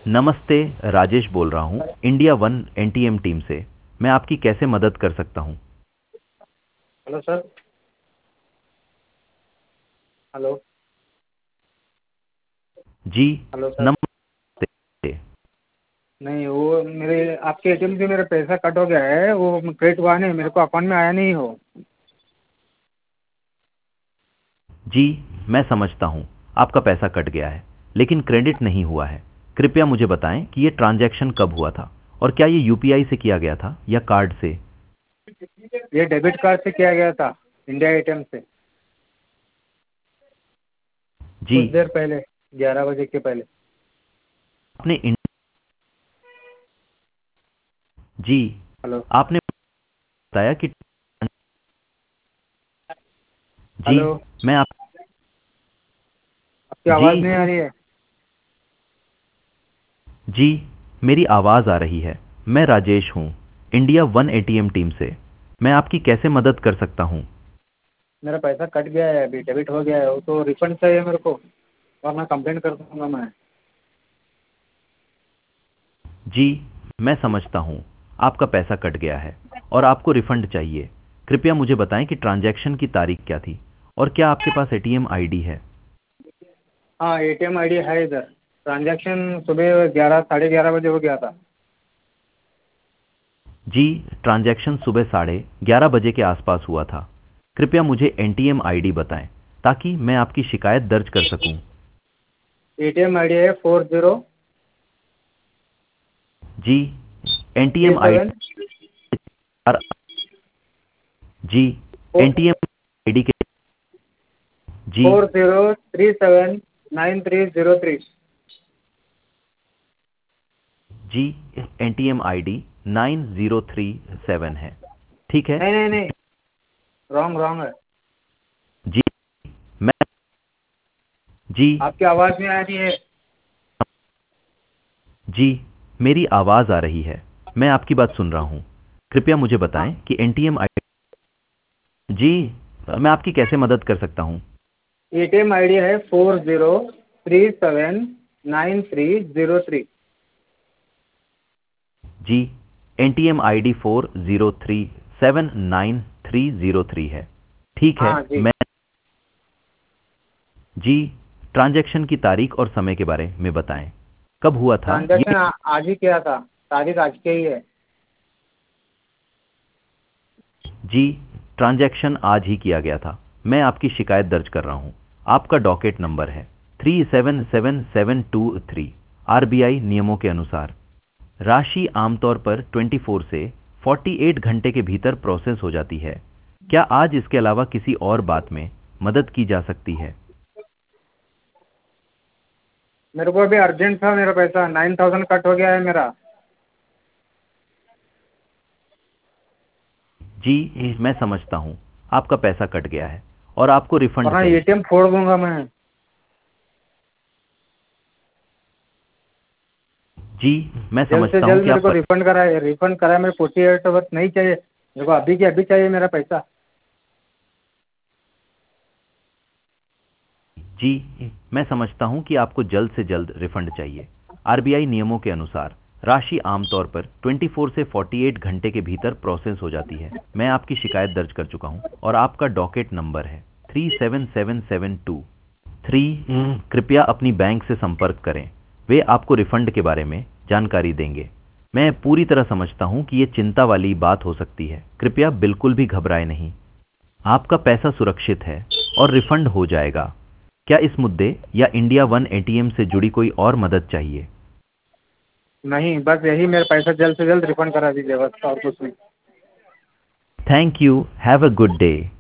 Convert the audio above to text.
नमस्ते। राजेश बोल रहा हूँ इंडिया वन एनटीएम टीम से। मैं आपकी कैसे मदद कर सकता हूँ? Hello sir. हेलो। जी। Hello sir. नमस्ते। नहीं, वो मेरे आपके एटीएम से मेरा पैसा कट हो गया है, वो क्रेडिट हुआ नहीं, मेरे को अकाउंट में आया नहीं हो। जी, मैं समझता हूँ। आपका पैसा कट गया है लेकिन क्रेडिट नहीं हुआ है। कृपया मुझे बताएं कि ये ट्रांजैक्शन कब हुआ था और क्या ये यूपीआई से किया गया था या कार्ड से? ये डेबिट कार्ड से किया गया था, इंडिया एटीएम से, जी। कुछ देर पहले, 11 बजे के पहले। आपने जी, हेलो। आपने बताया कि जी, हेलो। मैं आप आपकी जी, आवाज़ नहीं आ रही है। जी, मेरी आवाज़ आ रही है। मैं राजेश हूँ, इंडिया वन एटीएम टीम से। मैं आपकी कैसे मदद कर सकता हूँ? मेरा पैसा कट गया है, अभी डेबिट हो गया है, वो तो रिफंड चाहिए मेरे को, और मैं कंप्लेंट कर दूंगा मैं। जी, मैं समझता हूँ। आपका पैसा कट गया है और आपको रिफंड चाहिए। कृपया मुझे बताएं कि ट्रांजैक्शन की तारीख क्या थी और क्या आपके पास एटीएम आईडी है? हाँ, एटीएम आईडी है इधर। ट्रांजैक्शन सुबह 11, साढ़े 11 बजे हो गया था। जी, ट्रांजैक्शन सुबह 11:30 बजे के आसपास हुआ था। कृपया मुझे एनटीएम आईडी बताएं ताकि मैं आपकी शिकायत दर्ज कर सकूं। एटीएम आईडी है 40 जी, थ्री एनटीएम सेवन आईडी। जी, एनटीएम आईडी के जी, 40379303। जी, एनटीएम आईडी 9037 है। ठीक है। नहीं नहीं नहीं, रॉन्ग रॉन्ग है। जी, मैं जी, आपकी आवाज़ नहीं आ रही है। जी, मेरी आवाज़ आ रही है। मैं आपकी बात सुन रहा हूँ। कृपया मुझे हाँ, बताएं कि एनटीएम आई जी, मैं आपकी कैसे मदद कर सकता हूँ? एटीएम आईडी है 40379303। जी, एनटीएम आईडी 40379303 है। ठीक है। हाँ जी। मैं जी, ट्रांजैक्शन की तारीख और समय के बारे में बताएं। कब हुआ था ट्रांजैक्शन ये? आज ही किया था, तारीख आज के ही है। जी, ट्रांजैक्शन आज ही किया गया था। मैं आपकी शिकायत दर्ज कर रहा हूँ। आपका डॉकेट नंबर है 377723। आरबीआई नियमों के अनुसार राशि आमतौर पर 24 से 48 घंटे के भीतर प्रोसेस हो जाती है। क्या आज इसके अलावा किसी और बात में मदद की जा सकती है? मेरे को अभी अर्जेंट था, मेरा पैसा 9000 कट हो गया है मेरा। जी, मैं समझता हूँ। आपका पैसा कट गया है और आपको रिफंड वरना चाहिए। एटीएम फोड़ दूंगा मैं। जी, मैं जल्द से समझता हूँ जल्द कि मेरे आप को रिफंड कराए, मेरे 48 आवर्स नहीं चाहिए, मेरे को अभी के अभी चाहिए मेरा पैसा। जी, मैं समझता हूँ कि आपको जल्द से जल्द रिफंड चाहिए। आरबीआई नियमों के अनुसार राशि आमतौर पर 24 से 48 घंटे के भीतर प्रोसेस हो जाती है। मैं आपकी शिकायत दर्ज कर चुका हूँ और आपका डॉकेट नंबर है 377723। कृपया अपनी बैंक से संपर्क करें। वे आपको रिफंड के बारे में जानकारी देंगे। मैं पूरी तरह समझता हूँ कि ये चिंता वाली बात हो सकती है। कृपया बिल्कुल भी घबराएं नहीं। आपका पैसा सुरक्षित है और रिफंड हो जाएगा। क्या इस मुद्दे या इंडिया वन एटीएम से जुड़ी कोई और मदद चाहिए? नहीं, बस यही, मेरा पैसा जल्द से जल्द रिफंड करा दीजिए, बस और कुछ नहीं। Thank you. Have a good day.